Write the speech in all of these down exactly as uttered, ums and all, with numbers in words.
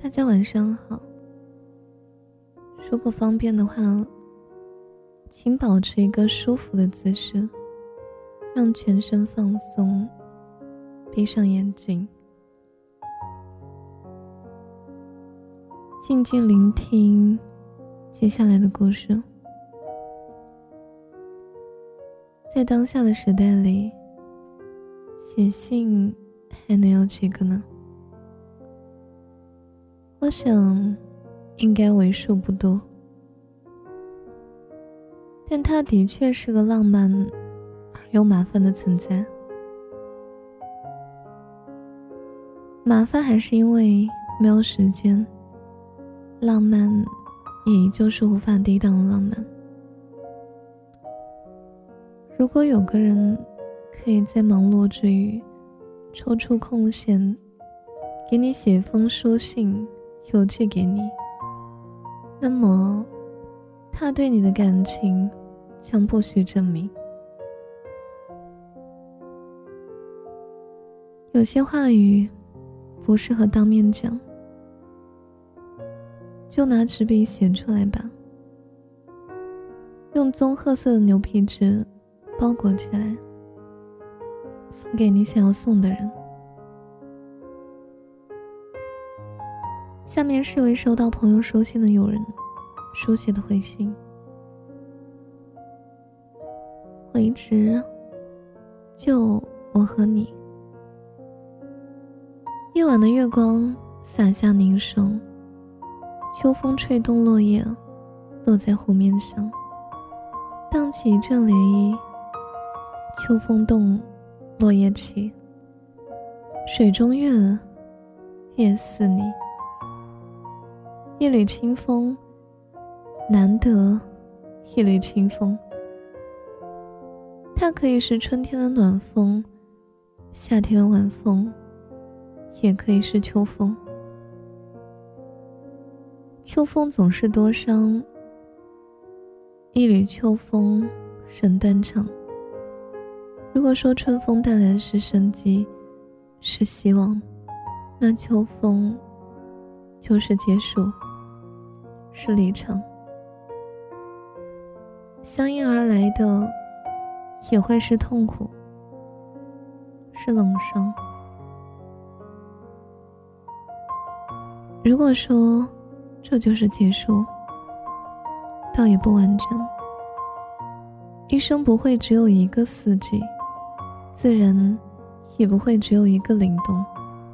大家晚上好。如果方便的话，请保持一个舒服的姿势，让全身放松，闭上眼睛，静静聆听接下来的故事。在当下的时代里，写信还能有几个呢？我想应该为数不多，但它的确是个浪漫而又麻烦的存在。麻烦还是因为没有时间，浪漫也依旧是无法抵挡的浪漫。如果有个人可以在忙碌之余抽出空闲给你写一封书信邮寄给你，那么他对你的感情将不需证明。有些话语不适合当面讲，就拿纸笔写出来吧，用棕褐色的牛皮纸包裹起来，送给你想要送的人。下面是位收到朋友书信的友人书写的回信。回执，就我和你。夜晚的月光洒下凝霜，秋风吹动落叶，落在湖面上，荡起一阵涟漪。秋风动，落叶起，水中月，月似你。一缕清风，难得一缕清风。它可以是春天的暖风，夏天的晚风，也可以是秋风。秋风总是多伤，一缕秋风人断肠。如果说春风带来的是生机，是希望，那秋风就是结束，是离场。相应而来的也会是痛苦，是冷伤。如果说这就是结束，倒也不完整。一生不会只有一个四季，自然也不会只有一个凛冬。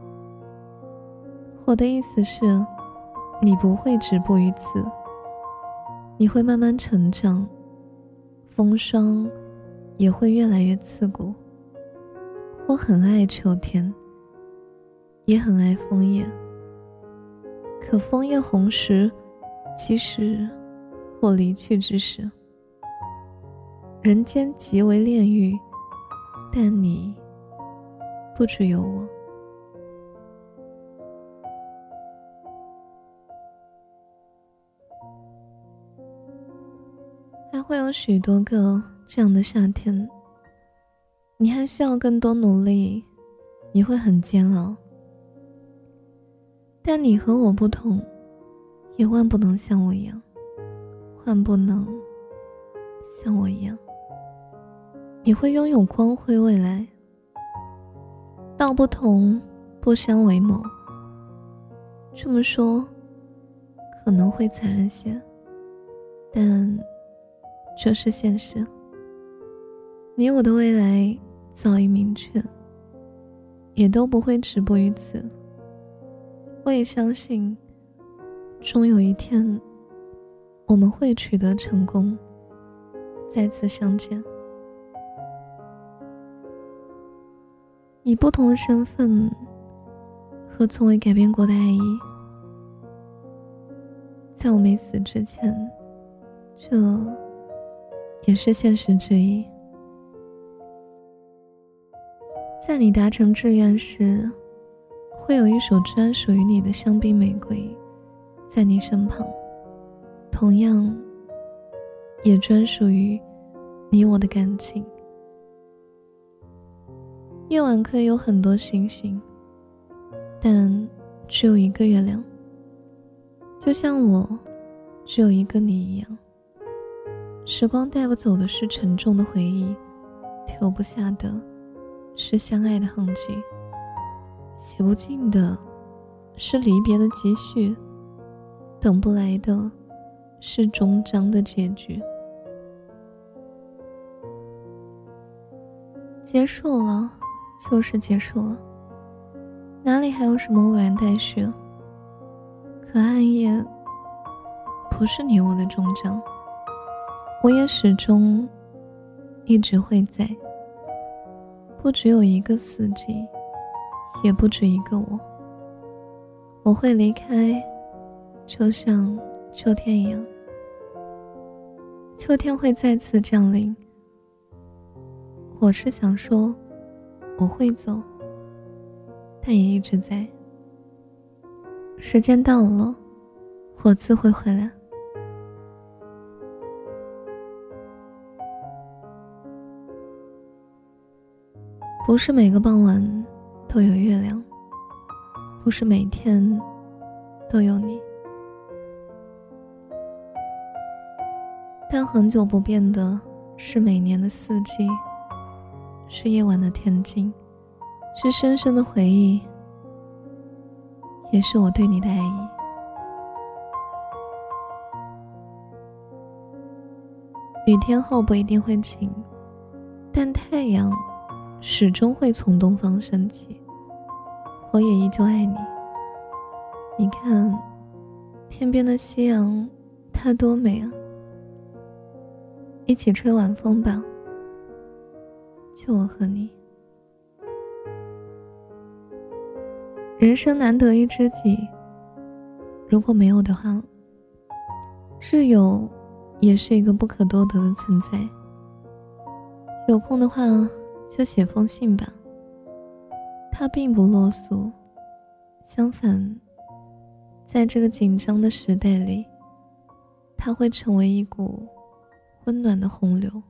我的意思是，你不会止步于此，你会慢慢成长，风霜也会越来越刺骨。我很爱秋天，也很爱枫叶，可枫叶红时，即使我离去之时。人间极为炼狱，但你不只有我。还会有许多个这样的夏天，你还需要更多努力，你会很煎熬。但你和我不同，也万不能像我一样，万不能像我一样。你会拥有光辉未来，道不同不相为谋。这么说可能会残忍些，但这是现实。你我的未来早已明确，也都不会止步于此。我也相信，终有一天我们会取得成功，再次相见。以不同的身份和从未改变过的爱意，在我没死之前，这也是现实之一。在你达成志愿时，会有一首专属于你的香槟玫瑰在你身旁，同样也专属于你我的感情。夜晚可以有很多星星，但只有一个月亮。 就像我只有一个你一样。时光带不走的是沉重的回忆，留不下的是相爱的痕迹，写不尽的是离别的积蓄，等不来的是终章的结局。结束了就是结束了，哪里还有什么未完待续？可暗夜不是你我的终章，我也始终一直会在。不只有一个四季，也不止一个我。我会离开，就像秋天一样，秋天会再次降临。我是想说，我会走，但也一直在。时间到了，我自会回来。不是每个傍晚都有月亮，不是每天都有你，但很久不变的是每年的四季，是夜晚的天静，是深深的回忆，也是我对你的爱意。雨天后不一定会晴，但太阳始终会从东方升起，我也依旧爱你。你看，天边的夕阳，它多美啊！一起吹晚风吧，就我和你。人生难得一知己，如果没有的话，挚友也是一个不可多得的存在。有空的话就写封信吧，它并不落俗，相反，在这个紧张的时代里，它会成为一股温暖的洪流。